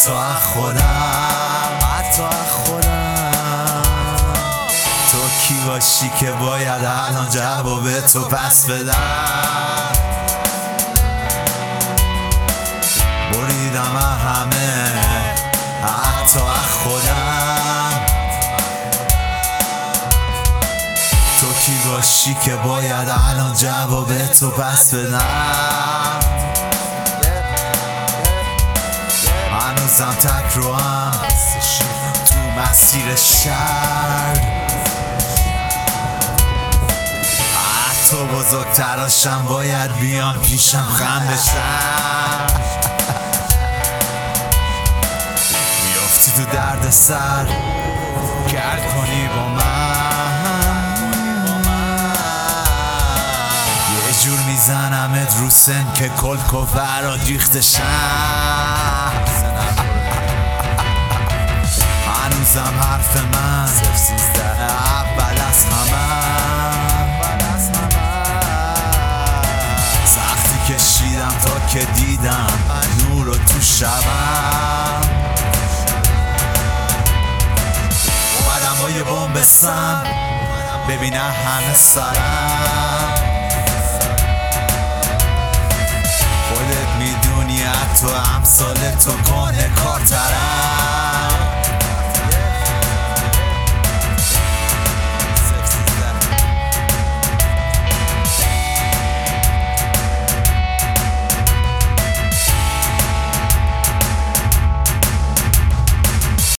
حتی از خودم تو کی باشی که باید الان جواب تو پس بدم؟ بریدم همه حتی از خودم تو کی باشی که باید الان جواب تو پس بدم؟ هنوزم تک رو هم تو مسیر شر حتی بزرگتراشم باید بیان پیشم خم بشن میافتی تو درد سر گرد کنی با من یه جور میزنمت رو سن که کل کفر ریخته شن هنوزم حرف من اول از همه سختی کشیدم تا که دیدم نور رو تو شبم اومدم با یه بمب سم ببینه همه سرم خودت میدونی تو امثال تو کنه کارترم